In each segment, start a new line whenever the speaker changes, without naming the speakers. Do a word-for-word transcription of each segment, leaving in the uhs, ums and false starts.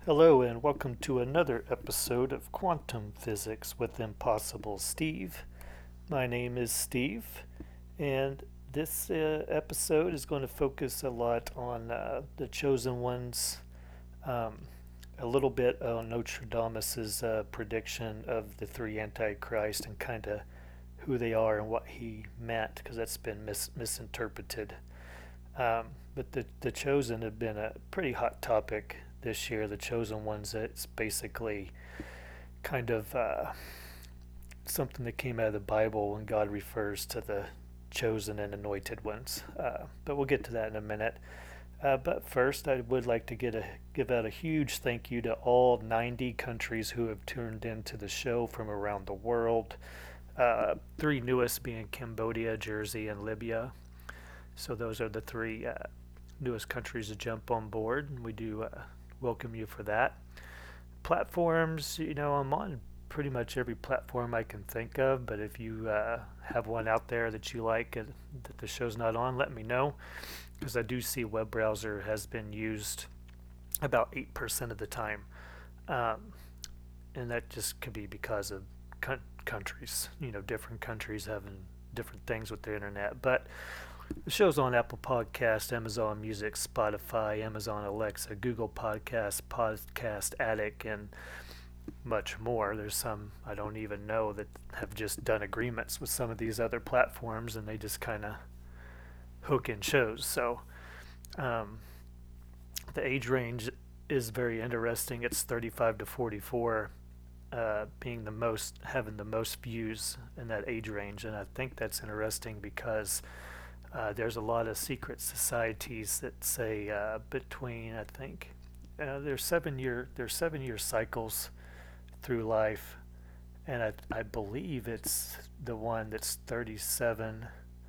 Hello, and welcome to another episode of Quantum Physics with Impossible Steve. My name is Steve, and this uh, episode is going to focus a lot on uh, the chosen ones, um, a little bit on Nostradamus's uh, prediction of the three antichrist and kind of who they are and what he meant, because that's been mis- misinterpreted. Um, but the the chosen have been a pretty hot topic this year. The chosen ones, it's basically kind of uh, something that came out of the Bible when God refers to the chosen and anointed ones. Uh, but we'll get to that in a minute. Uh, but first, I would like to get a, give out a huge thank you to all ninety countries who have tuned into the show from around the world. Uh, three newest being Cambodia, Jersey, and Libya. So those are the three uh, newest countries to jump on board, and we do uh, welcome you for that. Platforms, you know, I'm on pretty much every platform I can think of, but if you uh, have one out there that you like uh, that the show's not on, let me know, because I do see web browser has been used about eight percent of the time. Um, and that just could be because of co- countries, you know, different countries having different things with the internet. But the show's on Apple Podcast, Amazon Music, Spotify, Amazon Alexa, Google Podcasts, Podcast Addict, and much more. There's some I don't even know that have just done agreements with some of these other platforms, and they just kind of hook in shows. So um, the age range is very interesting. It's thirty-five to forty-four, uh, being the most having the most views in that age range, and I think that's interesting because Uh, there's a lot of secret societies that say uh, between I think uh, there's seven year there's seven year cycles through life, and I I believe it's the one that's thirty-seven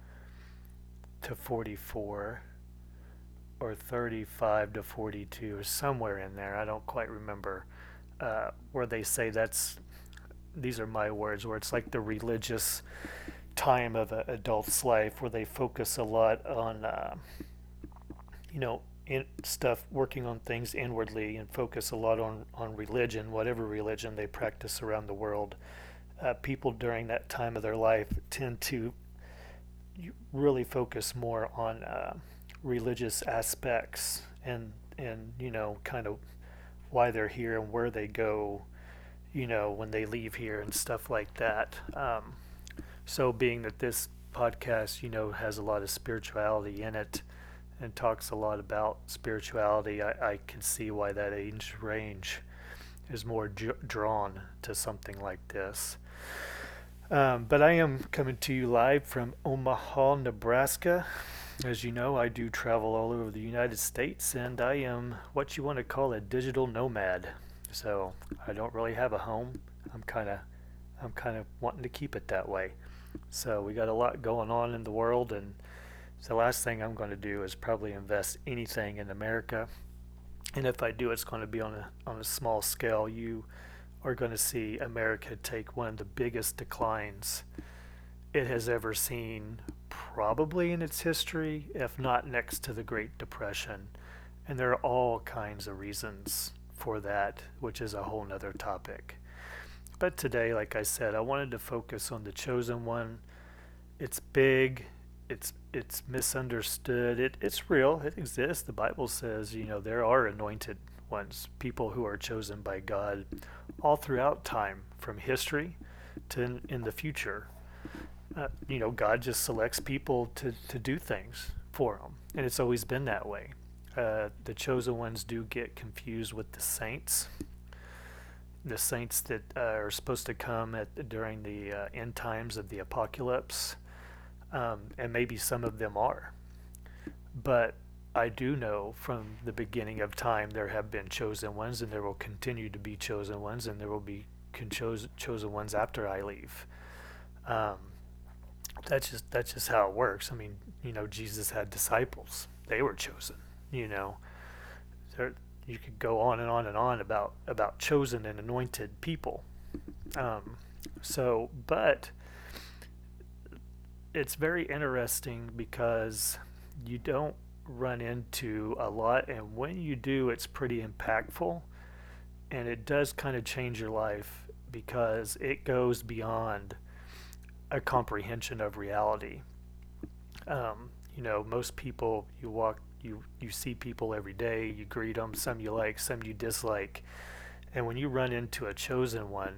to forty-four or thirty-five to forty-two or somewhere in there. I don't quite remember uh, where they say that's these are my words where it's like the religious time of an adult's life where they focus a lot on uh, you know, in stuff, working on things inwardly and focus a lot on, on religion, whatever religion they practice around the world. Uh, people during that time of their life tend to really focus more on uh, religious aspects and, and, you know, kind of why they're here and where they go, you know, when they leave here and stuff like that. Um, so, being that this podcast, you know, has a lot of spirituality in it, and talks a lot about spirituality, I, I can see why that age range is more j- drawn to something like this. Um, but I am coming to you live from Omaha, Nebraska. As you know, I do travel all over the United States, and I am what you want to call a digital nomad. So I don't really have a home. I'm kind of, I'm kind of wanting to keep it that way. So we got a lot going on in the world, and so the last thing I'm going to do is probably invest anything in America. And if I do, it's going to be on a on a small scale. You are going to see America take one of the biggest declines it has ever seen, probably in its history, if not next to the Great Depression. And there are all kinds of reasons for that, which is a whole nother topic. But today, like I said, I wanted to focus on the chosen one. It's big, it's it's misunderstood. It it's real. It exists. The Bible says, you know, there are anointed ones, people who are chosen by God all throughout time, from history to in, in the future. Uh, you know, God just selects people to, to do things for him, and it's always been that way. Uh, the chosen ones do get confused with the saints, the saints that uh, are supposed to come at during the uh, end times of the apocalypse, um, and maybe some of them are. But I do know from the beginning of time there have been chosen ones, and there will continue to be chosen ones, and there will be chosen chosen ones after I leave. Um, that's just that's just how it works. I mean, you know, Jesus had disciples; they were chosen. You know, there, you could go on and on and on about about chosen and anointed people. Um, so, but it's very interesting because you don't run into a lot, and when you do, it's pretty impactful. and it does kind of change your life because it goes beyond a comprehension of reality. Um, you know, most people, you walk, you you see people every day, you greet them, some you like, some you dislike, and when you run into a chosen one,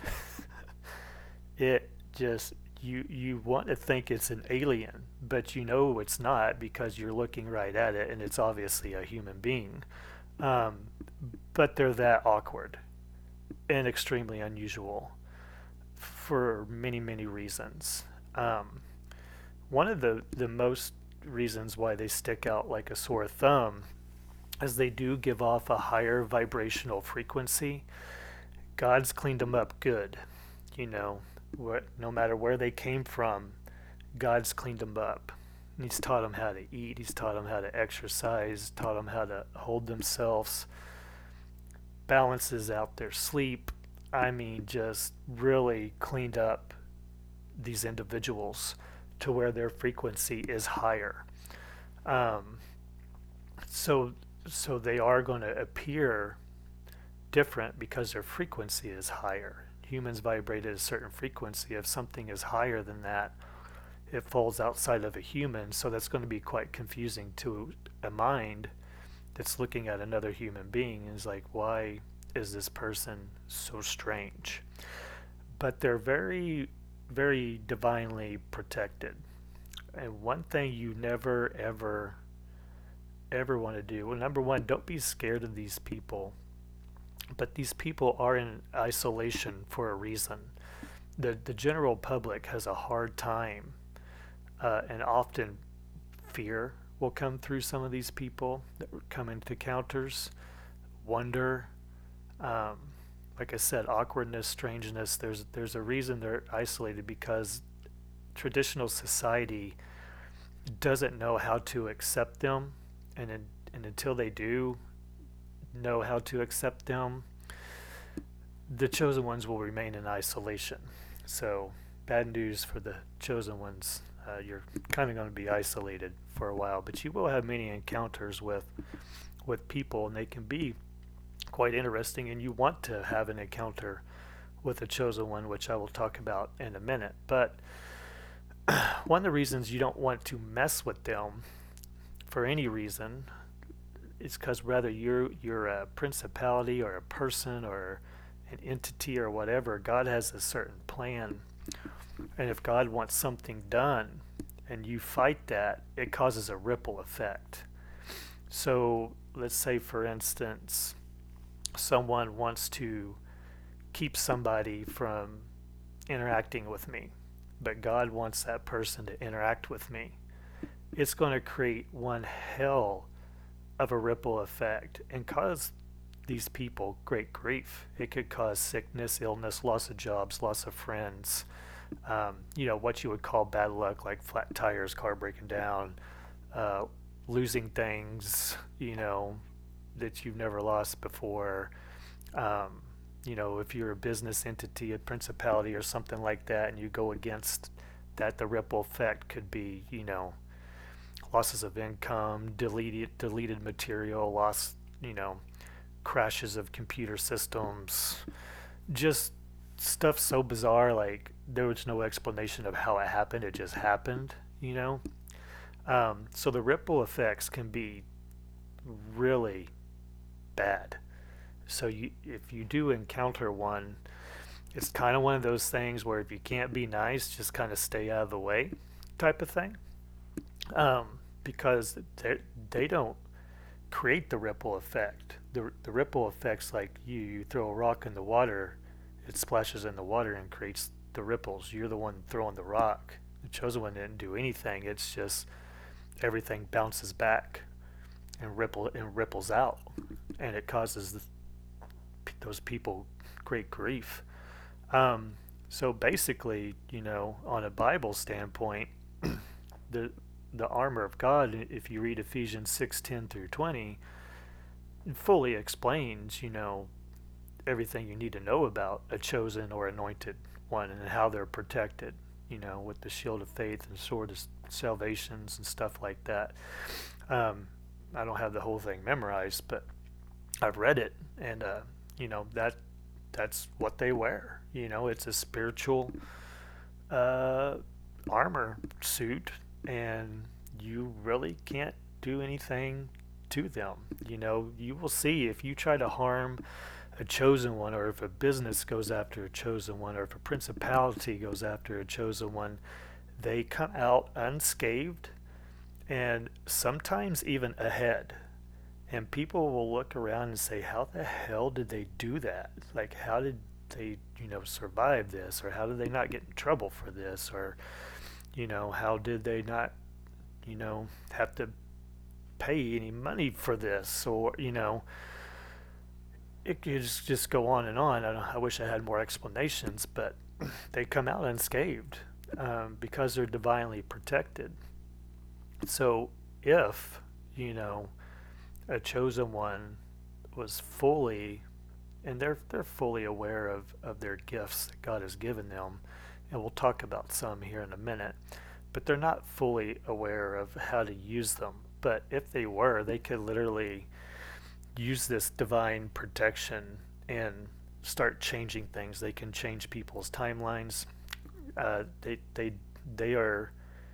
it just you you want to think it's an alien, but you know it's not because you're looking right at it, and it's obviously a human being. Um, but they're that awkward and extremely unusual for many many reasons. Um, One of the, the most reasons why they stick out like a sore thumb is they do give off a higher vibrational frequency. God's cleaned them up good. You know, what, no matter where they came from, God's cleaned them up. He's taught them how to eat. He's taught them how to exercise, taught them how to hold themselves, balances out their sleep. I mean, just really cleaned up these individuals to where their frequency is higher. Um, so, so they are going to appear different because their frequency is higher. Humans vibrate at a certain frequency. If something is higher than that, it falls outside of a human. So that's going to be quite confusing to a mind that's looking at another human being and is like, why is this person so strange? But they're very very divinely protected. And one thing you never, ever, ever want to do, well, number one, don't be scared of these people. But these people are in isolation for a reason. The, the general public has a hard time, uh, and often fear will come through some of these people that come into encounters, wonder, um, like I said, awkwardness, strangeness. There's there's a reason they're isolated because traditional society doesn't know how to accept them, and in, and until they do know how to accept them, the chosen ones will remain in isolation. So bad news for the chosen ones. Uh, you're kind of going to be isolated for a while, but you will have many encounters with with people, and they can be quite interesting, and you want to have an encounter with a chosen one, which I will talk about in a minute. But one of the reasons you don't want to mess with them for any reason is because whether you're you're a principality or a person or an entity or whatever, God has a certain plan, and if God wants something done and you fight that, it causes a ripple effect. So let's say, for instance, someone wants to keep somebody from interacting with me, but God wants that person to interact with me. It's going to create one hell of a ripple effect and cause these people great grief. It could cause sickness, illness, loss of jobs, loss of friends, um, you know, what you would call bad luck, like flat tires, car breaking down, uh, losing things, you know, that you've never lost before. Um, you know, if you're a business entity, a principality or something like that, and you go against that, the ripple effect could be, you know, losses of income, deleted deleted material, loss, you know, crashes of computer systems, just stuff so bizarre, like there was no explanation of how it happened, it just happened, you know. Um, so the ripple effects can be really bad. So you, if you do encounter one, it's kind of one of those things where if you can't be nice, just kind of stay out of the way type of thing. Um, because they, they don't create the ripple effect. The, the ripple effect's like you, you throw a rock in the water, it splashes in the water and creates the ripples. You're the one throwing the rock. The chosen one didn't do anything. It's just everything bounces back and ripple and ripples out, and it causes the, those people great grief. Um, so basically, you know, on a Bible standpoint, the the armor of God, if you read Ephesians six ten through twenty, it fully explains, you know, everything you need to know about a chosen or anointed one and how they're protected, you know, with the shield of faith and sword of salvations and stuff like that. Um, I don't have the whole thing memorized, but I've read it, and uh, you know, that that's what they wear. You know, it's a spiritual uh, armor suit, and you really can't do anything to them. You know, you will see if you try to harm a chosen one, or if a business goes after a chosen one, or if a principality goes after a chosen one, they come out unscathed and sometimes even ahead. And people will look around and say, how the hell did they do that? Like, how did they, you know, survive this? Or how did they not get in trouble for this? Or, you know, how did they not, you know, have to pay any money for this? Or, you know, it could just, just go on and on. I, don't, I wish I had more explanations, but they come out unscathed um, because they're divinely protected. So if, you know, a chosen one was fully, and they're they're fully aware of, of their gifts that God has given them, and we'll talk about some here in a minute, but they're not fully aware of how to use them. But if they were, they could literally use this divine protection and start changing things. They can change people's timelines. Uh, they they they are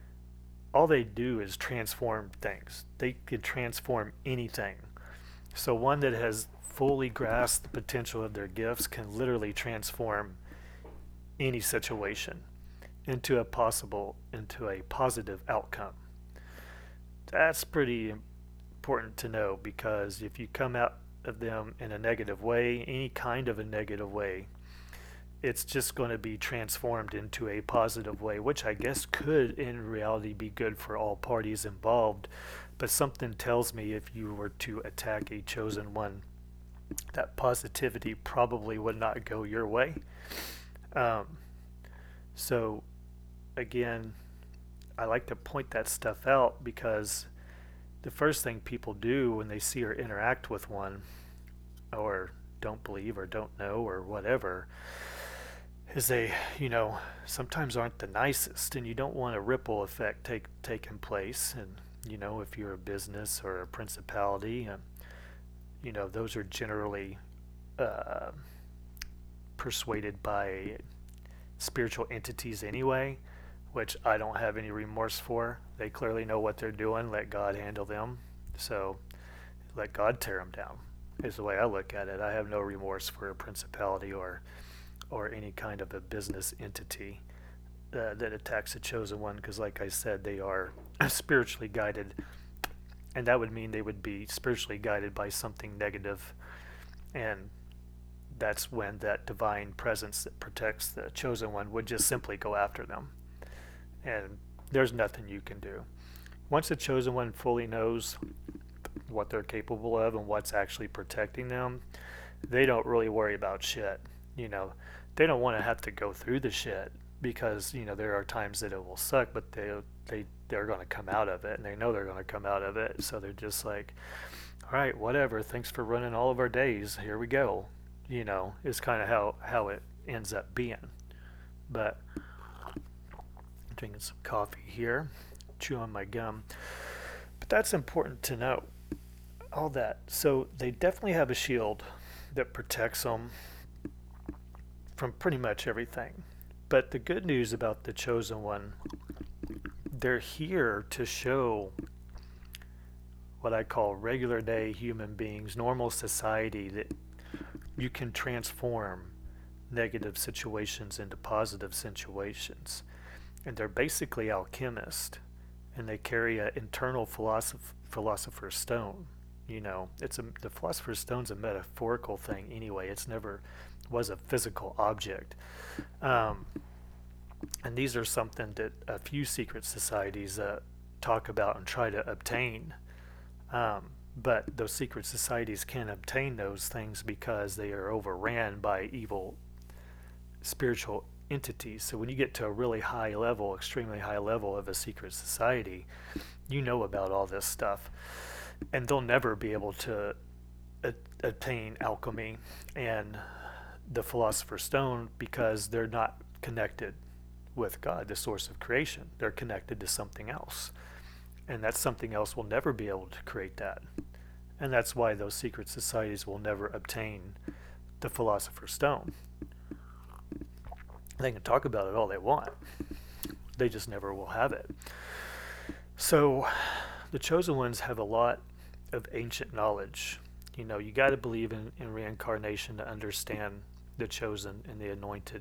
all they do is transform things. They could transform anything. So one that has fully grasped the potential of their gifts can literally transform any situation into a possible into a positive outcome. That's pretty important to know, because if you come out of them in a negative way, any kind of a negative way, it's just going to be transformed into a positive way, which I guess could in reality be good for all parties involved. But something tells me if you were to attack a chosen one, that positivity probably would not go your way. Um, so, again, I like to point that stuff out, because the first thing people do when they see or interact with one, or don't believe or don't know or whatever, is they, you know, sometimes aren't the nicest, and you don't want a ripple effect take taking place. And you know, if you're a business or a principality, um, you know, those are generally uh, persuaded by spiritual entities anyway, which I don't have any remorse for. They clearly know what they're doing. Let God handle them. So let God tear them down is the way I look at it. I have no remorse for a principality or or any kind of a business entity uh, that attacks a chosen one, because like I said, they are spiritually guided, and that would mean they would be spiritually guided by something negative, and that's when that divine presence that protects the chosen one would just simply go after them, and there's nothing you can do. Once the chosen one fully knows what they're capable of and what's actually protecting them, they don't really worry about shit. You know, they don't want to have to go through the shit, because you know there are times that it will suck, but they they they're going to come out of it, and they know they're going to come out of it. So they're just like, all right, whatever. Thanks for running all of our days. Here we go. You know, is kind of how how it ends up being. But drinking some coffee here, chew on my gum. But that's important to know. All that. So they definitely have a shield that protects them from pretty much everything. But the good news about the chosen one, they're here to show what I call regular day human beings, normal society, that you can transform negative situations into positive situations. And they're basically alchemists, and they carry an internal philosoph- philosopher's stone. You know, it's a the philosopher's stone's a metaphorical thing anyway. It's never was a physical object. Um, and these are something that a few secret societies uh, talk about and try to obtain. Um, but those secret societies can't obtain those things because they are overran by evil spiritual entities. So when you get to a really high level, extremely high level of a secret society, you know about all this stuff. And they'll never be able to a- attain alchemy and the philosopher's stone, because they're not connected with God, the source of creation. They're connected to something else, and that something else will never be able to create that. And that's why those secret societies will never obtain the Philosopher's Stone. They can talk about it all they want. They just never will have it. So the Chosen Ones have a lot of ancient knowledge. You know, you got to believe in, in reincarnation to understand the Chosen and the Anointed,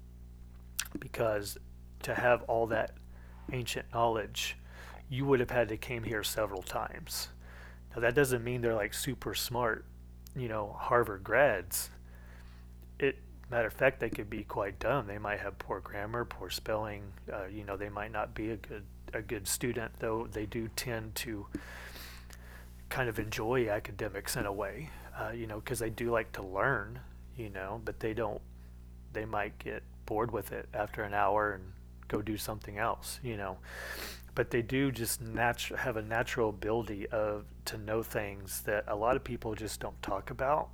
because to have all that ancient knowledge, you would have had to came here several times. Now that doesn't mean they're like super smart, you know, Harvard grads. It matter of fact, they could be quite dumb. They might have poor grammar, poor spelling. Uh, you know, they might not be a good a good student, though they do tend to kind of enjoy academics in a way. Uh, you know, because they do like to learn. You know, but they don't. They might get bored with it after an hour and go do something else. You know, but they do just natu- have a natural ability of to know things that a lot of people just don't talk about,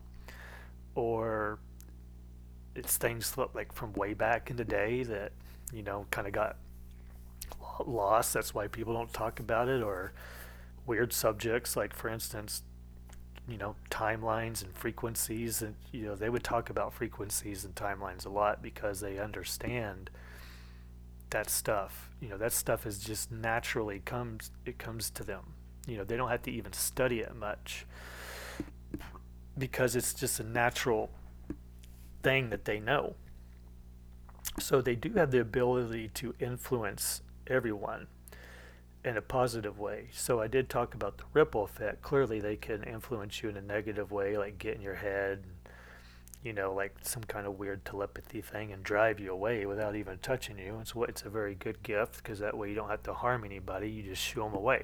or it's things like from way back in the day that, you know, kind of got lost. That's why people don't talk about it. Or weird subjects, like for instance, you know, timelines and frequencies. And you know, they would talk about frequencies and timelines a lot because they understand that stuff. You know, that stuff is just naturally comes it comes to them. You know, they don't have to even study it much because it's just a natural thing that they know. So they do have the ability to influence everyone in a positive way. So I did talk about the ripple effect. Clearly they can influence you in a negative way, like get in your head, you know, like some kind of weird telepathy thing, and drive you away without even touching you. It's what it's a very good gift, because that way you don't have to harm anybody, you just shoo them away.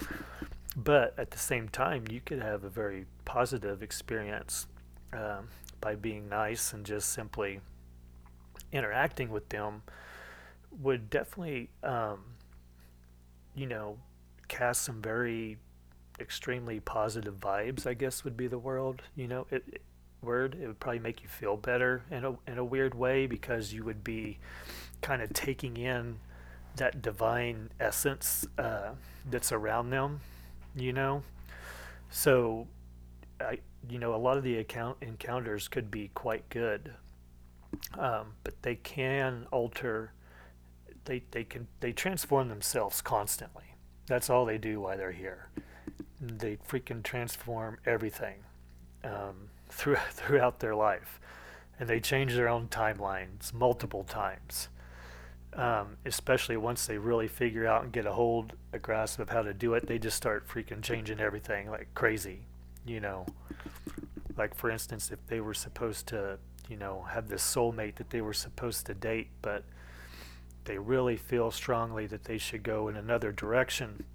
But at the same time, you could have a very positive experience um, by being nice and just simply interacting with them. Would definitely, um, you know, cast some very extremely positive vibes, I guess would be the word. You know, it, it word. It would probably make you feel better in a in a weird way, because you would be kind of taking in that divine essence uh, that's around them. You know, so I, you know, a lot of the account encounters could be quite good, um, but they can alter. They they can they transform themselves constantly. That's all they do while they're here. They freaking transform everything um, through, throughout their life, and they change their own timelines multiple times. Um, especially once they really figure out and get a hold, a grasp of how to do it, they just start freaking changing everything like crazy. You know, like for instance, if they were supposed to, you know, have this soulmate that they were supposed to date, but they really feel strongly that they should go in another direction,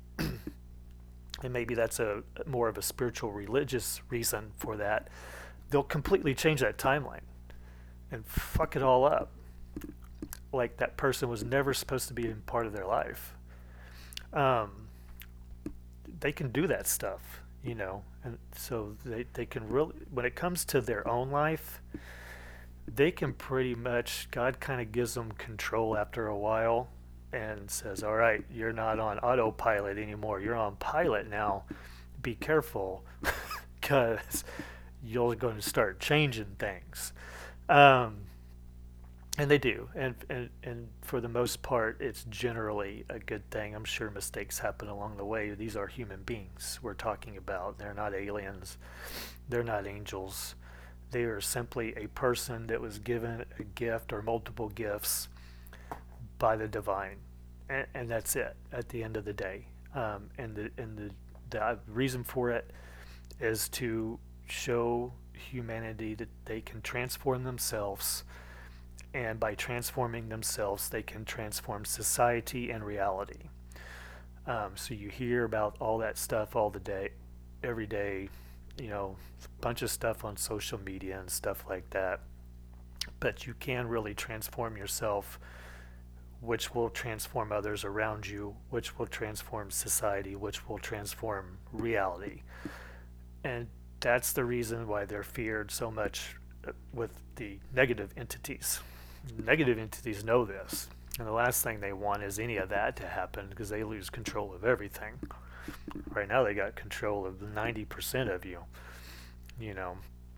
and maybe that's a more of a spiritual religious reason for that, they'll completely change that timeline and fuck it all up, like that person was never supposed to be in part of their life. um, they can do that stuff, you know, and so they, they can really, when it comes to their own life, they can pretty much, God kind of gives them control after a while and says, all right, you're not on autopilot anymore. You're on pilot now. Be careful, because you're going to start changing things. Um, and they do. And, and, and for the most part, it's generally a good thing. I'm sure mistakes happen along the way. These are human beings we're talking about. They're not aliens. They're not angels. They are simply a person that was given a gift or multiple gifts by the divine, and, and that's it. At the end of the day, um, and the and the the reason for it is to show humanity that they can transform themselves, and by transforming themselves, they can transform society and reality. Um, so you hear about all that stuff all the day, every day. You know, a bunch of stuff on social media and stuff like that. But you can really transform yourself, which will transform others around you, which will transform society, which will transform reality. And that's the reason why they're feared so much with the negative entities. Negative entities know this. And the last thing they want is any of that to happen, because they lose control of everything. Right now they got control of ninety percent of you, you know.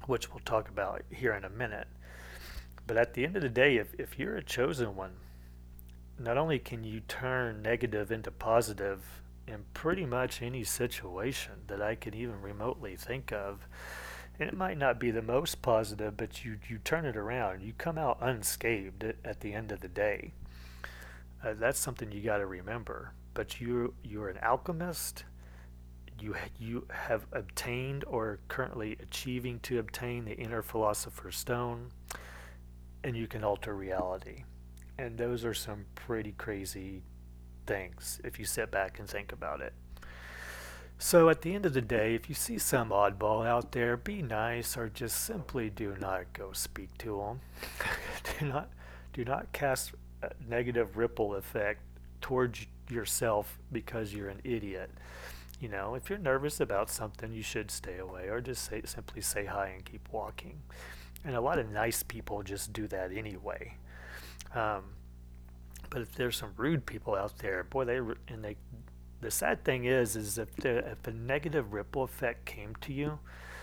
which we'll talk about here in a minute. But at the end of the day, if, if you're a chosen one, not only can you turn negative into positive in pretty much any situation that I can even remotely think of, and it might not be the most positive, but you, you turn it around. You come out unscathed at, at the end of the day. Uh, that's something you got to remember. But you you're an alchemist. You you have obtained or currently achieving to obtain the inner philosopher's stone, and you can alter reality. And those are some pretty crazy things if you sit back and think about it. So at the end of the day, if you see some oddball out there, be nice or just simply do not go speak to them. do not do not cast a negative ripple effect towards yourself because you're an idiot. You know, if you're nervous about something, you should stay away or just say simply say hi and keep walking. And a lot of nice people just do that anyway. Um, but if there's some rude people out there, boy, they and they. The sad thing is, is if the if a negative ripple effect came to you,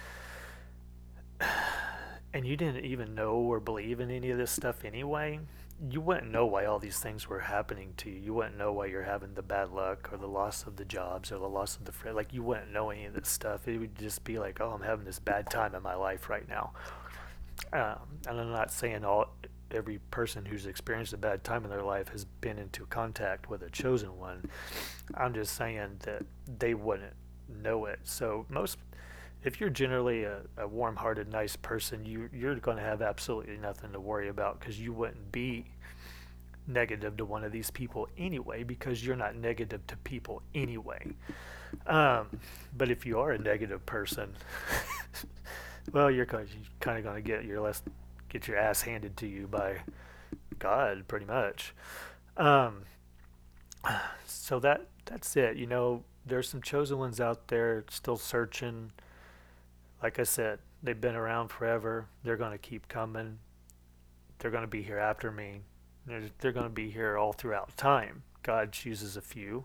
and you didn't even know or believe in any of this stuff anyway, you wouldn't know why all these things were happening to you. You wouldn't know why you're having the bad luck or the loss of the jobs or the loss of the friend. Like you wouldn't know any of this stuff. It would just be like, oh, I'm having this bad time in my life right now. Um, and I'm not saying all every person who's experienced a bad time in their life has been into contact with a chosen one. I'm just saying that they wouldn't know it. So most, if you're generally a, a warm-hearted, nice person, you you're going to have absolutely nothing to worry about because you wouldn't be negative to one of these people anyway because you're not negative to people anyway. Um, but if you are a negative person, well, you're kind of going to get your less get your ass handed to you by God, pretty much. Um, so that that's it. You know, there's some chosen ones out there still searching. Like I said, they've been around forever. They're going to keep coming. They're going to be here after me. They're, they're going to be here all throughout time. God chooses a few.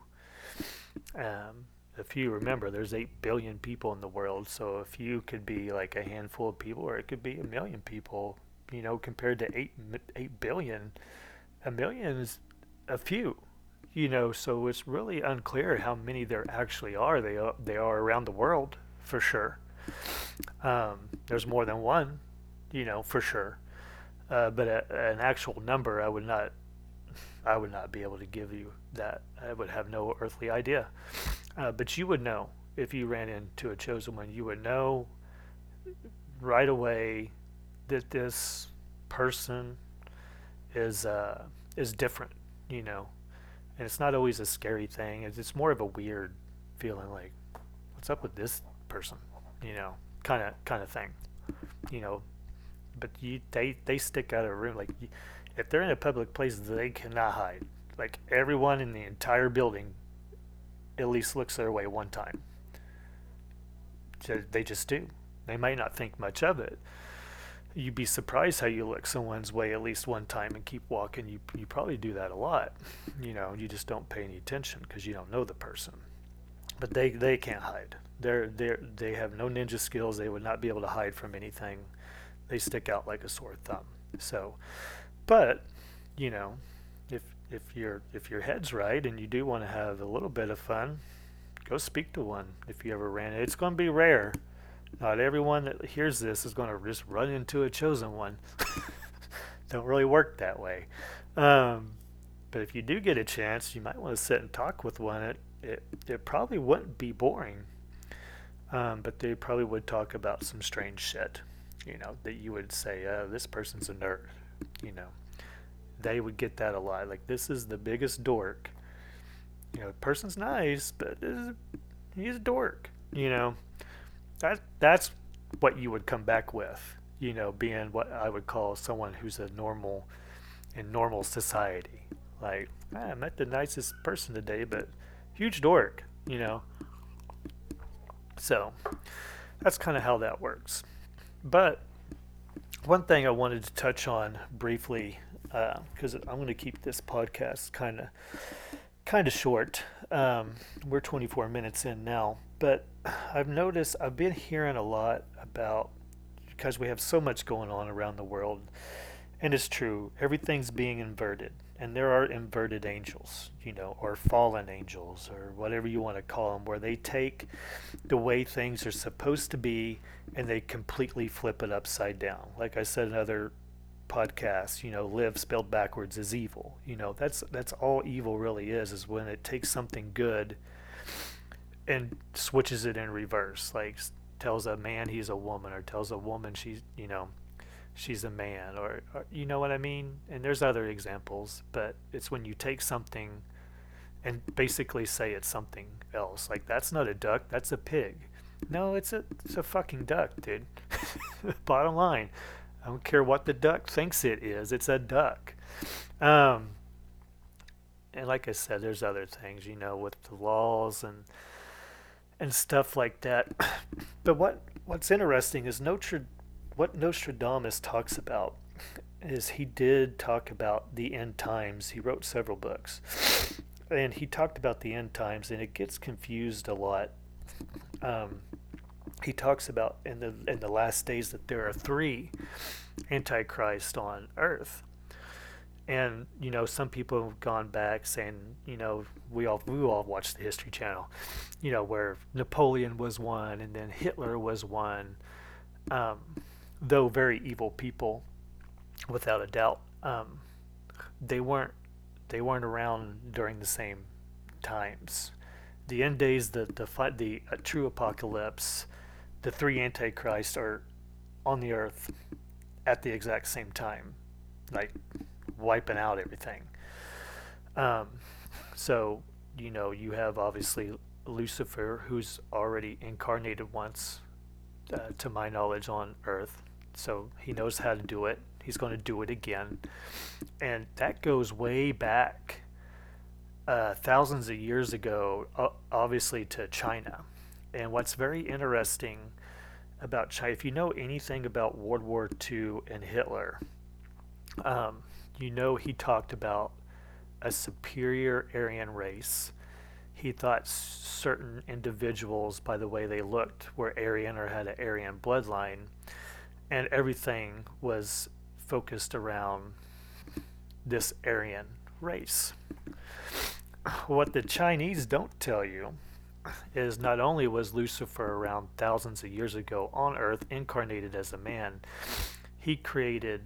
Um, a few, remember, there's eight billion people in the world, so a few could be like a handful of people, or it could be a million people. You know, compared to eight eight billion, a million is a few. You know, so it's really unclear how many there actually are. They are, they are around the world for sure. Um, there's more than one, you know, for sure. Uh, but a, an actual number, I would not, I would not be able to give you that. I would have no earthly idea. Uh, but you would know if you ran into a chosen one. You would know right away that this person is uh, is different, you know, and it's not always a scary thing. It's, it's more of a weird feeling, like, what's up with this person, you know, kind of kind of thing, you know. But you they they stick out of a room like you, if they're in a public place, they cannot hide. Like everyone in the entire building at least looks their way one time. They just do. They might not think much of it. You'd be surprised how you look someone's way at least one time and keep walking. You you probably do that a lot. You know, you just don't pay any attention because you don't know the person. But they, they can't hide. They're they they have no ninja skills. They would not be able to hide from anything. They stick out like a sore thumb. So, but you know, if if your if your head's right and you do want to have a little bit of fun, go speak to one if you ever ran it. It's going to be rare. Not everyone that hears this is going to just run into a chosen one. Don't really work that way. Um, but if you do get a chance, you might want to sit and talk with one. It it, it probably wouldn't be boring, um, but they probably would talk about some strange shit. You know, that you would say, uh, this person's a nerd. You know, they would get that a lot. Like, this is the biggest dork. You know, the person's nice, but he's a dork. You know. That that's what you would come back with, you know, being what I would call someone who's a normal in normal society. Like, ah, I met the nicest person today, but huge dork, you know. So that's kind of how that works. But one thing I wanted to touch on briefly, because uh, I'm going to keep this podcast kind of kind of short. Um, we're twenty-four minutes in now, but I've noticed I've been hearing a lot about because we have so much going on around the world. And it's true, everything's being inverted. And there are inverted angels, you know, or fallen angels, or whatever you want to call them, where they take the way things are supposed to be and they completely flip it upside down. Like I said in other podcasts, you know, live spelled backwards is evil. You know, that's that's all evil really is, is when it takes something good and switches it in reverse. Like tells a man he's a woman, or tells a woman she's, you know, she's a man, or, or you know what I mean? And there's other examples, but it's when you take something and basically say it's something else. Like, that's not a duck, that's a pig. No, it's a it's a fucking duck, dude. Bottom line, I don't care what the duck thinks it is, it's a duck. Um, and like I said, there's other things, you know, with the laws and and stuff like that. But what what's interesting is Notre what Nostradamus talks about is he did talk about the end times. He wrote several books, and he talked about the end times, and it gets confused a lot. Um, he talks about in the in the last days that there are three antichrists on Earth, and you know some people have gone back saying, you know, we all we all watched the History Channel, you know, where Napoleon was one, and then Hitler was one. Um, though very evil people, without a doubt, um, they weren't they weren't around during the same times. The end days, the the fight, the uh, true apocalypse, the three antichrists are on the earth at the exact same time, like wiping out everything. Um, so you know you have obviously Lucifer, who's already incarnated once, uh, to my knowledge, on Earth. So he knows how to do it. He's going to do it again. And that goes way back, uh, thousands of years ago, uh, obviously to China. And what's very interesting about China, if you know anything about World War Two and Hitler, um, you know he talked about a superior Aryan race. He thought certain individuals, by the way they looked, were Aryan or had an Aryan bloodline, and everything was focused around this Aryan race. What the Chinese don't tell you is not only was Lucifer around thousands of years ago on Earth, incarnated as a man, he created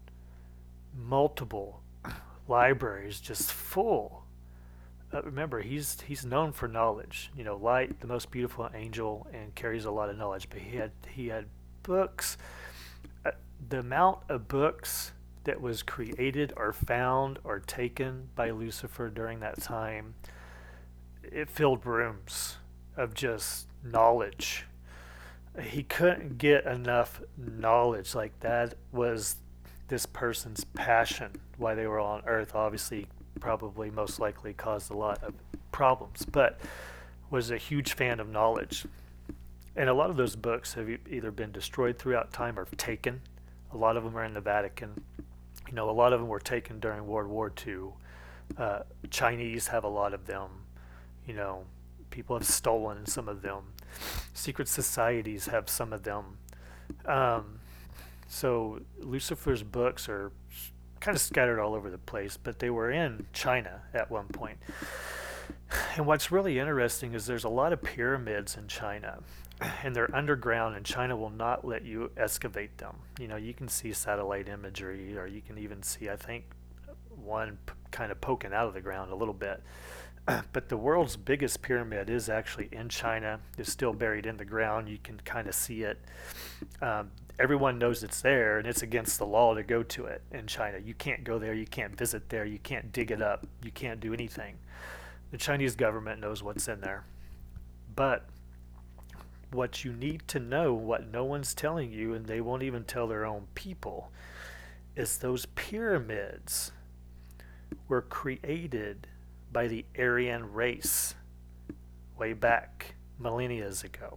multiple libraries just full. Uh, remember, he's he's known for knowledge. You know, light, the most beautiful angel, and carries a lot of knowledge. But he had he had books. Uh, the amount of books that was created or found or taken by Lucifer during that time, it filled rooms of just knowledge. He couldn't get enough knowledge. Like, that was this person's passion why they were on Earth. Obviously, probably most likely caused a lot of problems, but was a huge fan of knowledge. And a lot of those books have either been destroyed throughout time or taken. A lot of them are in the Vatican. You know, a lot of them were taken during World War Two. Uh, Chinese have a lot of them. You know, people have stolen some of them. Secret societies have some of them. Um, so Lucifer's books are kind of scattered all over the place, but they were in China at one point. And what's really interesting is there's a lot of pyramids in China, and they're underground, and China will not let you excavate them. You know, you can see satellite imagery, or you can even see, I think, one p- kind of poking out of the ground a little bit. But the world's biggest pyramid is actually in China. It's still buried in the ground. You can kind of see it. Um, everyone knows it's there, and it's against the law to go to it in China. You can't go there. You can't visit there. You can't dig it up. You can't do anything. The Chinese government knows what's in there. But what you need to know, what no one's telling you, and they won't even tell their own people, is those pyramids were created by the Aryan race way back millennia ago.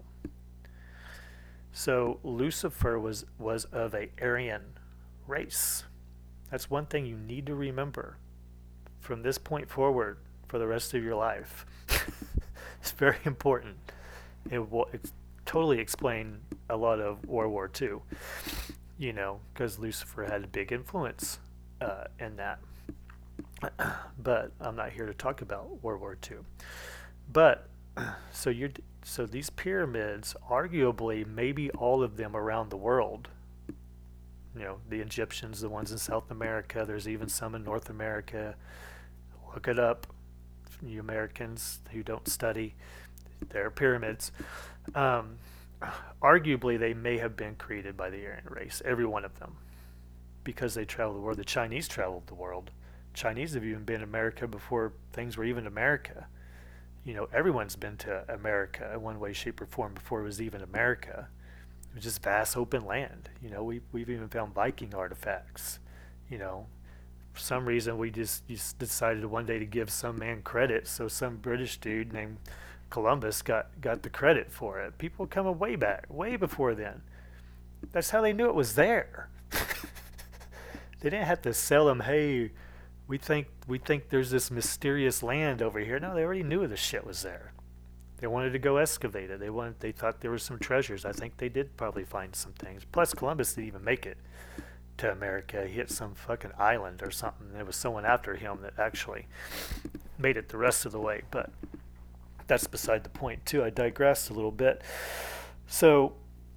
So Lucifer was, was of a Aryan race. That's one thing you need to remember from this point forward for the rest of your life. It's very important. It will ex- totally explain a lot of World War Two, you know, because Lucifer had a big influence uh, in that. But I'm not here to talk about World War Two. But so you're so these pyramids, arguably, maybe all of them around the world. You know, the Egyptians, the ones in South America. There's even some in North America. Look it up, you Americans who don't study. There are pyramids. Um, arguably, they may have been created by the Aryan race, every one of them, because they traveled the world. The Chinese traveled the world. Chinese have even been in America before things were even America. You know, everyone's been to America in one way, shape, or form before it was even America. It was just vast open land. You know, we, we've even found Viking artifacts. You know, for some reason we just, just decided one day to give some man credit, so some British dude named Columbus got, got the credit for it. People coming way back, way before then. That's how they knew it was there. They didn't have to sell them, hey, we think we think there's this mysterious land over here. No, they already knew the shit was there. They wanted to go excavate it. They wanted they thought there were some treasures. I think they did probably find some things. Plus Columbus didn't even make it to America. He hit some fucking island or something. There was someone after him that actually made it the rest of the way, but that's beside the point too. I digressed a little bit. So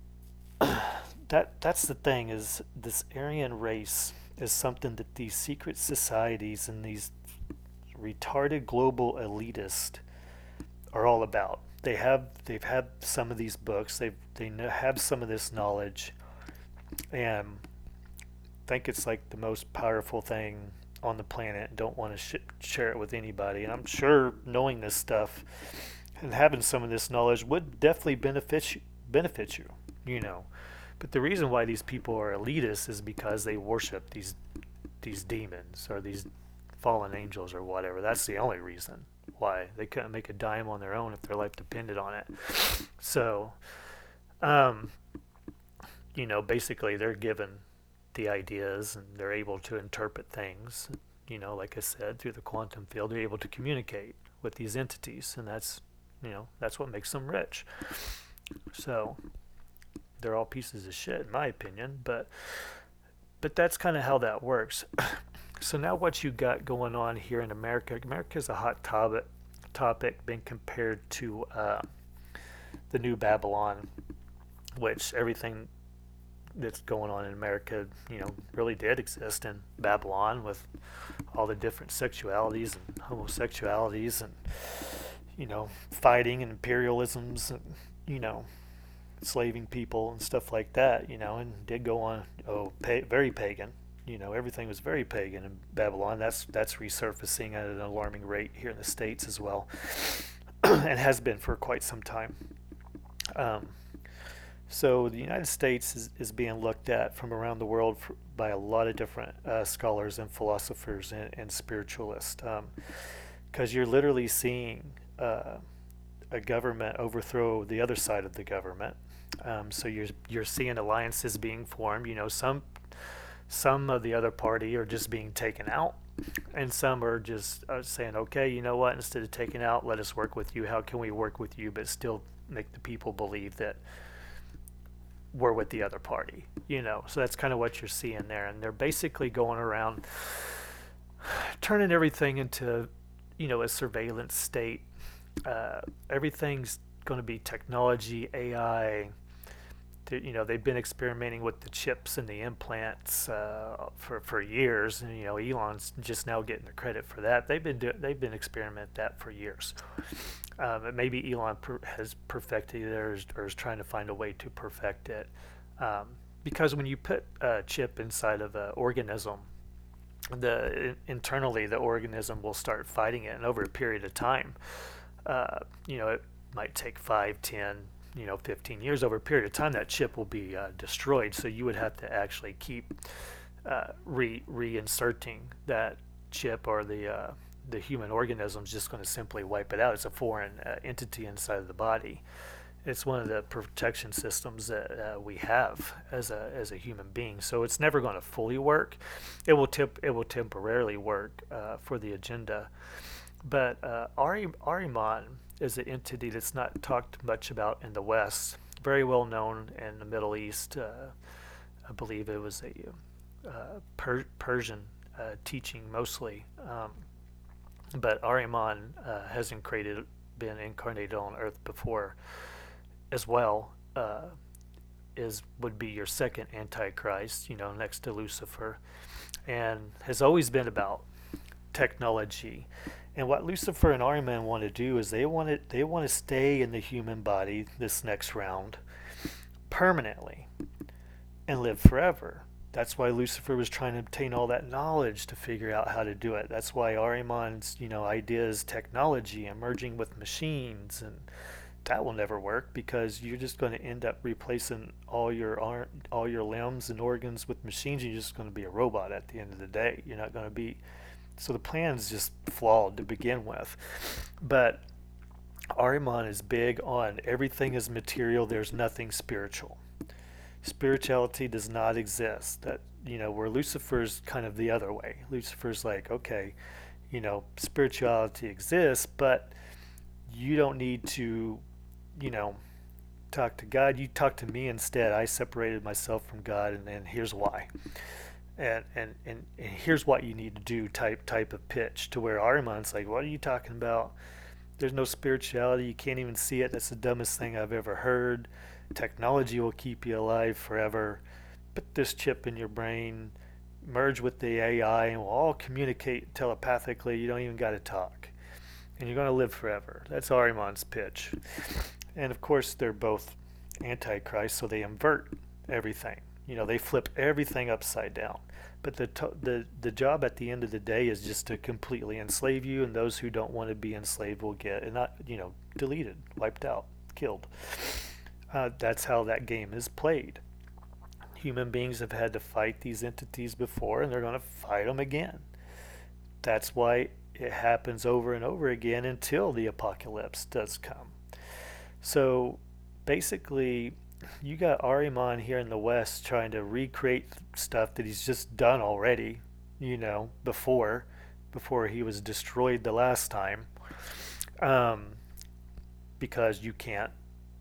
that that's the thing, is this Aryan race is something that these secret societies and these retarded global elitists are all about. They have they've had some of these books. They they have some of this knowledge, and think it's like the most powerful thing on the planet. And don't want to sh- share it with anybody. And I'm sure knowing this stuff and having some of this knowledge would definitely benefit you, benefit you. You know. But the reason why these people are elitists is because they worship these these demons or these fallen angels or whatever. That's the only reason why. They couldn't make a dime on their own if their life depended on it. So, um, you know, basically they're given the ideas and they're able to interpret things. You know, like I said, through the quantum field, they're able to communicate with these entities, and that's, you know, that's what makes them rich. So they're all pieces of shit in my opinion, but but that's kind of how that works. So now what you got going on here in America, America's a hot topic, topic being compared to uh, the new Babylon, which everything that's going on in America, you know, really did exist in Babylon, with all the different sexualities and homosexualities and, you know, fighting and imperialisms and, you know, enslaving people and stuff like that, you know, and did go on, oh, pa- very pagan. You know, everything was very pagan in Babylon. That's that's resurfacing at an alarming rate here in the States as well, and has been for quite some time. Um, so the United States is, is being looked at from around the world for, by a lot of different uh, scholars and philosophers and, and spiritualists, because um, you're literally seeing uh, a government overthrow the other side of the government. Um, so you're you're seeing alliances being formed. You know, some some of the other party are just being taken out, and some are just uh, saying, okay, you know what? Instead of taking out, let us work with you. How can we work with you, but still make the people believe that we're with the other party? You know, so that's kind of what you're seeing there, and they're basically going around turning everything into, you know, a surveillance state. Uh, everything's going to be technology, A I. You know, they've been experimenting with the chips and the implants uh, for for years, and you know, Elon's just now getting the credit for that. They've been do- they've been experimenting that for years. Um, maybe Elon per- has perfected it, or is, or is trying to find a way to perfect it, um, because when you put a chip inside of an organism, the internally the organism will start fighting it, and over a period of time, uh, you know, it might take five, ten, you know, fifteen years. Over a period of time, that chip will be uh, destroyed. So you would have to actually keep uh, re reinserting that chip, or the uh, the human organism is just going to simply wipe it out. It's a foreign uh, entity inside of the body. It's one of the protection systems that uh, we have as a as a human being. So it's never going to fully work. It will tip it will temporarily work uh, for the agenda. But uh, Ari, Ahriman is an entity that's not talked much about in the West. very well known in the Middle East. Uh, I believe it was a uh, per- Persian uh, teaching mostly, um, but Ahriman uh, has created, been incarnated on Earth before as well. Uh, is would be your second Antichrist, you know, next to Lucifer, and has always been about technology. And what Lucifer and Ahriman want to do is they want to they want to stay in the human body this next round permanently and live forever. That's why Lucifer was trying to obtain all that knowledge to figure out how to do it. That's why Ahriman's, you know, idea is technology and merging with machines, and that will never work because you're just going to end up replacing all your ar- all your limbs and organs with machines. You're just going to be a robot at the end of the day. You're not going to be. So the plan's just flawed to begin with. But Ahriman is big on everything is material. There's nothing spiritual. Spirituality does not exist. That, you know, where Lucifer's kind of the other way. Lucifer's like, okay, you know, spirituality exists, but you don't need to, you know, talk to God. You talk to me instead. I separated myself from God, and, and here's why. And, and and and here's what you need to do type type of pitch, to where Ahriman's like, what are you talking about? There's no spirituality. You can't even see it. That's the dumbest thing I've ever heard. Technology will keep you alive forever. Put this chip in your brain, merge with the A I, and we'll all communicate telepathically. You don't even got to talk. And you're going to live forever. That's Ahriman's pitch. And of course, they're both Antichrist, so they invert everything. You know, they flip everything upside down. But the to- the the job at the end of the day is just to completely enslave you, and those who don't want to be enslaved will get, and not, you know, deleted, wiped out, killed. Uh, that's how that game is played. Human beings have had to fight these entities before, and they're going to fight them again. That's why it happens over and over again until the apocalypse does come. So basically, you got Ahriman here in the West trying to recreate stuff that he's just done already, you know, before, before he was destroyed the last time, um, because you can't,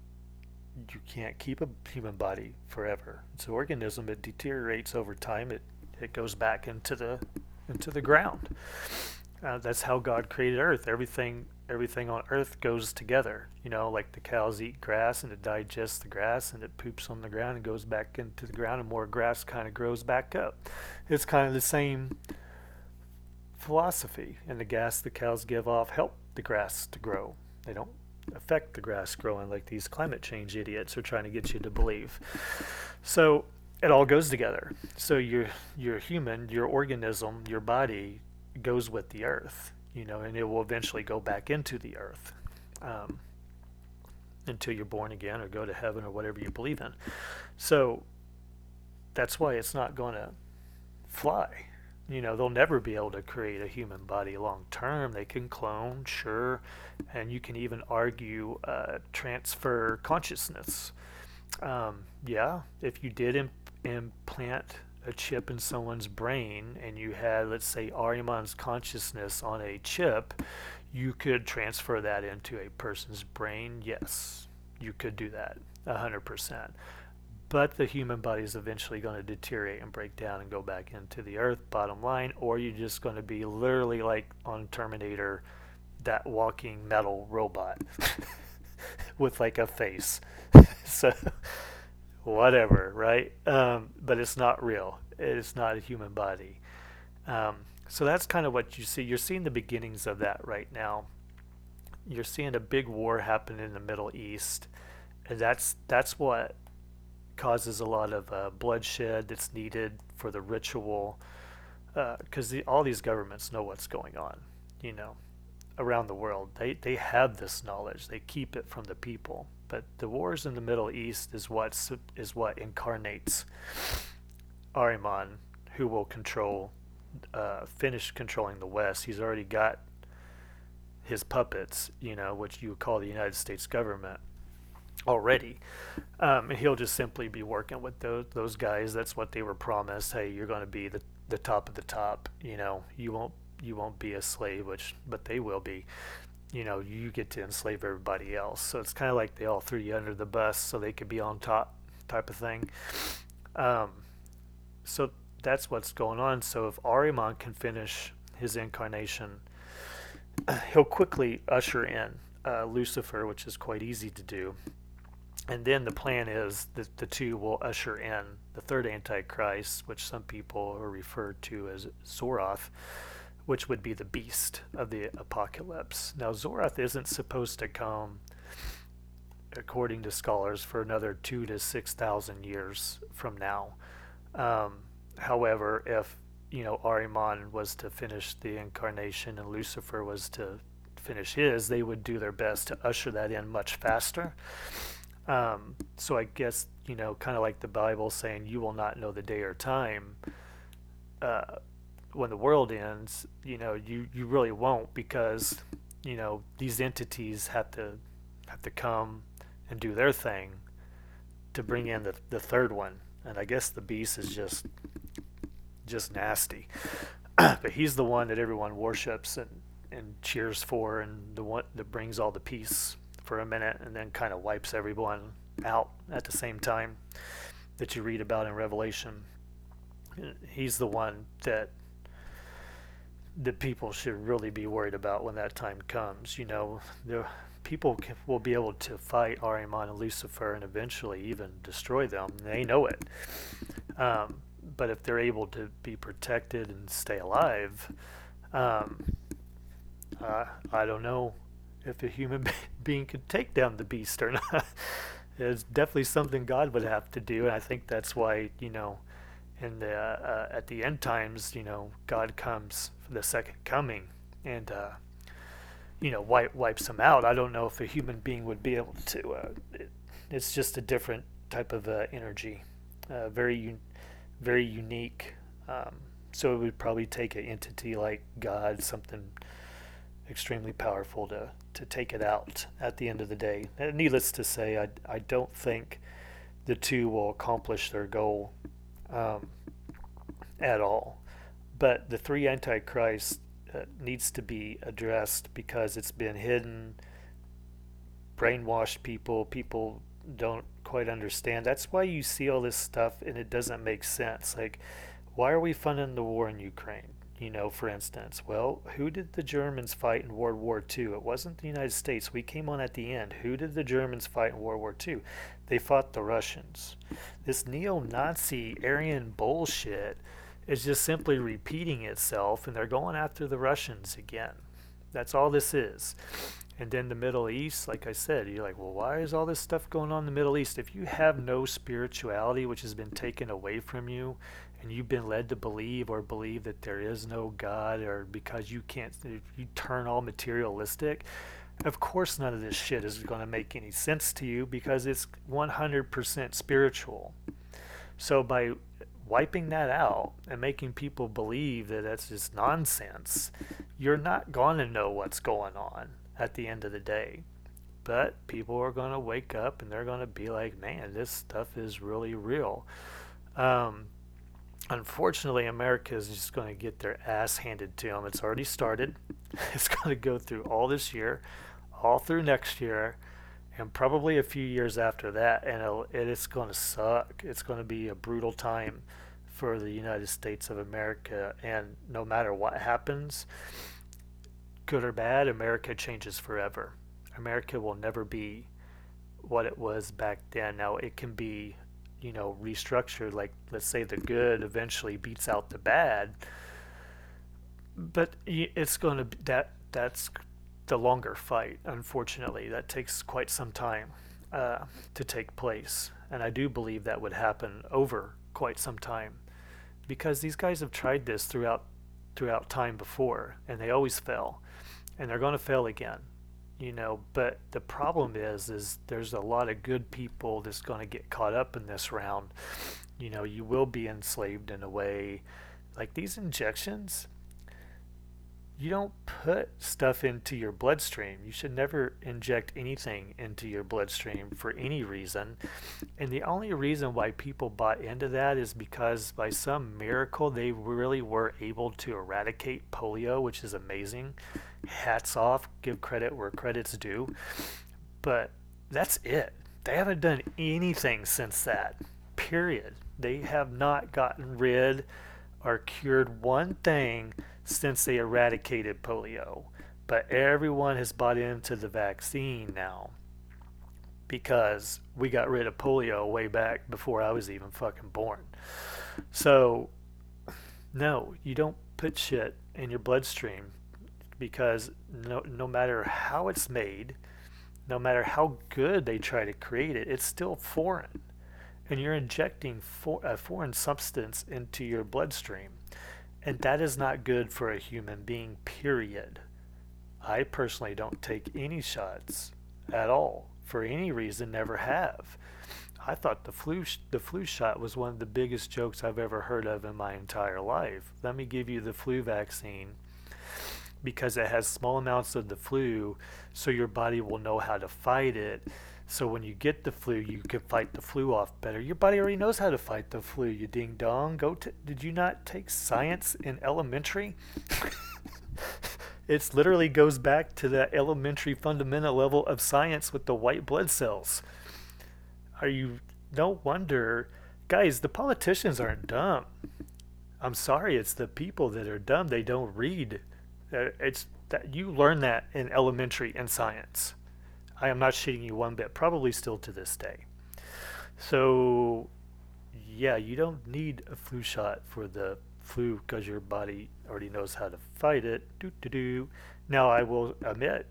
you can't keep a human body forever. It's an organism. It deteriorates over time. It it goes back into the into the ground. Uh, that's how God created Earth. Everything everything on Earth goes together. You know, like the cows eat grass and it digests the grass and it poops on the ground and goes back into the ground, and more grass kind of grows back up. It's kind of the same philosophy. And the gas the cows give off help the grass to grow. They don't affect the grass growing like these climate change idiots are trying to get you to believe. So it all goes together. So your your human, your organism, your body goes with the earth, you know, and it will eventually go back into the earth, um, until you're born again or go to heaven or whatever you believe in. So that's why it's not going to fly. You know, they'll never be able to create a human body long term. They can clone, sure, and you can even argue uh, transfer consciousness. Um, yeah, if you did imp- implant a chip in someone's brain and you had, let's say, Ahriman's consciousness on a chip, you could transfer that into a person's brain. Yes, you could do that, one hundred percent. But the human body is eventually going to deteriorate and break down and go back into the earth, bottom line, or you're just going to be literally like on Terminator, that walking metal robot with like a face. So whatever, right? Um, but it's not real. It's not a human body. Um, so that's kind of what you see. You're seeing the beginnings of that right now. You're seeing a big war happen in the Middle East, and that's that's what causes a lot of uh, bloodshed that's needed for the ritual, because uh, the, all these governments know what's going on, you know, around the world. They they have this knowledge. They keep it from the people. But the wars in the Middle East is what is what incarnates Ahriman, who will control, uh, finish controlling the West. He's already got his puppets, you know, which you would call the United States government already. Um, and he'll just simply be working with those those guys. That's what they were promised. Hey, you're going to be the, the top of the top. You know, you won't you won't be a slave, which but they will be. you know, you get to enslave everybody else. So it's kind of like they all threw you under the bus so they could be on top, type of thing. Um, so that's what's going on. So if Ahriman can finish his incarnation, he'll quickly usher in uh, Lucifer, which is quite easy to do. And then the plan is that the two will usher in the third Antichrist, which some people are referred to as Zoroth, which would be the beast of the apocalypse. Now, Zoroth isn't supposed to come, according to scholars, for another two to six thousand years from now. Um, however, if you know Ahriman was to finish the incarnation and Lucifer was to finish his, they would do their best to usher that in much faster. Um, so I guess, you know, kind of like the Bible saying, you will not know the day or time. Uh, when the world ends, you know, you, you really won't, because, you know, these entities have to have to come and do their thing to bring in the, the third one. And I guess the beast is just just nasty. But he's the one that everyone worships and, and cheers for, and the one that brings all the peace for a minute and then kind of wipes everyone out at the same time, that you read about in Revelation. He's the one that that people should really be worried about when that time comes. You know, the people can, will be able to fight Ahriman and Lucifer and eventually even destroy them. They know it. Um, but if they're able to be protected and stay alive, um, uh, I don't know if a human being could take down the beast or not. It's definitely something God would have to do, and I think that's why, you know, in the uh, at the end times, you know, God comes for the second coming and uh, you know, wipe, wipes them out. I don't know if a human being would be able to. Uh, it, it's just a different type of uh, energy, uh, very un- very unique. Um, so it would probably take an entity like God, something extremely powerful to, to take it out at the end of the day. And needless to say, I, I don't think the two will accomplish their goal um, at all. But the three antichrists uh, needs to be addressed because it's been hidden, brainwashed people. People don't quite understand. That's why you see all this stuff and it doesn't make sense. Like, why are we funding the war in Ukraine? You know, for instance, well, who did the Germans fight in World War Two? It wasn't the United States. We came on at the end. Who did the Germans fight in World War Two? They fought the Russians. This neo-Nazi Aryan bullshit is just simply repeating itself, and they're going after the Russians again. That's all this is. And then the Middle East, like I said, you're like, well, why is all this stuff going on in the Middle East? If you have no spirituality, which has been taken away from you, and you've been led to believe or believe that there is no God, or because you can't, you turn all materialistic, of course none of this shit is going to make any sense to you because it's one hundred percent spiritual. So by wiping that out and making people believe that that's just nonsense, you're not going to know what's going on at the end of the day. But people are going to wake up and they're going to be like, man, this stuff is really real. Um, unfortunately, America is just going to get their ass handed to them. It's already started. It's going to go through all this year, all through next year, and probably a few years after that. And it'll, it's going to suck. It's going to be a brutal time for the United States of America. And no matter what happens, good or bad, America changes forever. America will never be what it was back then. Now, it can be, you know, restructured, like, let's say the good eventually beats out the bad, but it's going to, that that's the longer fight. Unfortunately, that takes quite some time uh, to take place, and I do believe that would happen over quite some time, because these guys have tried this throughout throughout time before, and they always fail, and they're going to fail again. You know, but the problem is, is there's a lot of good people that's going to get caught up in this round. You know, you will be enslaved in a way. Like these injections, you don't put stuff into your bloodstream. You should never inject anything into your bloodstream for any reason. And the only reason why people bought into that is because by some miracle they really were able to eradicate polio, which is amazing. Hats off, give credit where credit's due. But that's it. They haven't done anything since that. Period. They have not gotten rid or cured one thing since they eradicated polio. But everyone has bought into the vaccine now because we got rid of polio way back before I was even fucking born. So, no, you don't put shit in your bloodstream because no, no matter how it's made, no matter how good they try to create it, it's still foreign. And you're injecting for, a foreign substance into your bloodstream. And that is not good for a human being, period. I personally don't take any shots at all for any reason, never have. I thought the flu sh- the flu shot was one of the biggest jokes I've ever heard of in my entire life. Let me give you the flu vaccine because it has small amounts of the flu so your body will know how to fight it. So when you get the flu, you can fight the flu off better. Your body already knows how to fight the flu, you ding dong. Go to, did you not take science in elementary? It literally goes back to that elementary fundamental level of science with the white blood cells. Are you, no wonder, guys, the politicians aren't dumb. I'm sorry, it's the people that are dumb. They don't read. Uh, It's that you learn that in elementary in science. I am not shitting you one bit, probably still to this day. So, yeah, you don't need a flu shot for the flu because your body already knows how to fight it. Do do do. Now, I will admit,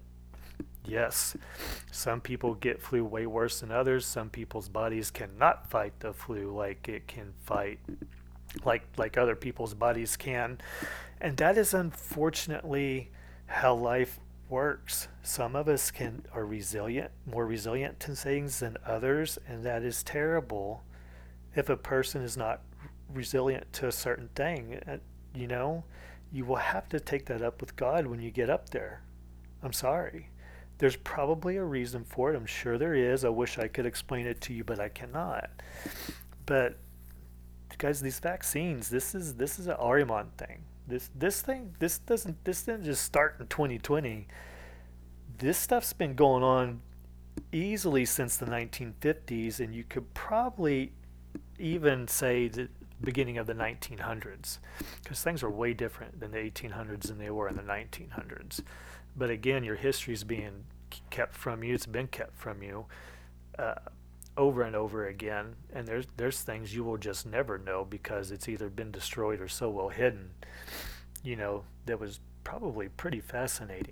yes, some people get flu way worse than others. Some people's bodies cannot fight the flu like it can fight, like like other people's bodies can, and that is unfortunately how life works. Some of us can are resilient, more resilient to things than others, and that is terrible if a person is not resilient to a certain thing. Uh, You know, you will have to take that up with God when you get up there. I'm sorry. There's probably a reason for it. I'm sure there is. I wish I could explain it to you, but I cannot. But guys, these vaccines, this is this is an Ariman thing. This this thing this doesn't this didn't just start in twenty twenty. This stuff's been going on easily since the nineteen fifties, and you could probably even say the beginning of the nineteen hundreds, because things are way different than the eighteen hundreds than they were in the nineteen hundreds. But again, your history is being kept from you. It's been kept from you uh, over and over again, and there's there's things you will just never know because it's either been destroyed or so well hidden. You know, that was probably pretty fascinating.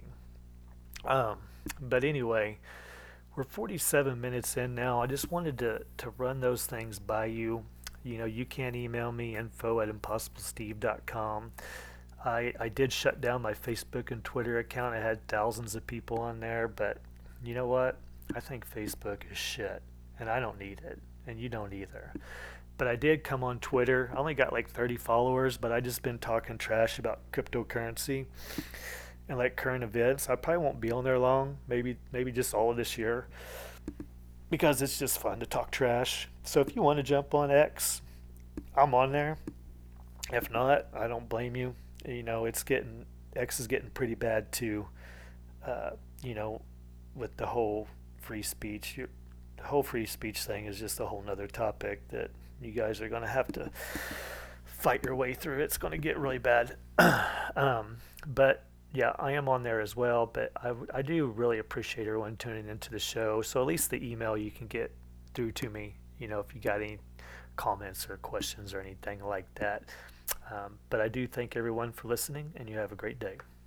Um, but anyway, we're forty-seven minutes in now. I just wanted to, to run those things by you. You know, you can email me info at impossible steve dot com. I, I did shut down my Facebook and Twitter account. I had thousands of people on there, but you know what? I think Facebook is shit, and I don't need it, and you don't either. But I did come on Twitter. I only got like thirty followers, but I just been talking trash about cryptocurrency and like current events. I probably won't be on there long, maybe maybe just all of this year, because it's just fun to talk trash. So if you want to jump on X, I'm on there. If not, I don't blame you. You know, it's getting X is getting pretty bad too. Uh, you know, with the whole free speech, you, the whole free speech thing is just a whole nother topic that you guys are going to have to fight your way through. It's going to get really bad. um, but yeah, I am on there as well, but I, w- I do really appreciate everyone tuning into the show. So at least the email you can get through to me, you know, if you got any comments or questions or anything like that. Um, but I do thank everyone for listening, and you have a great day.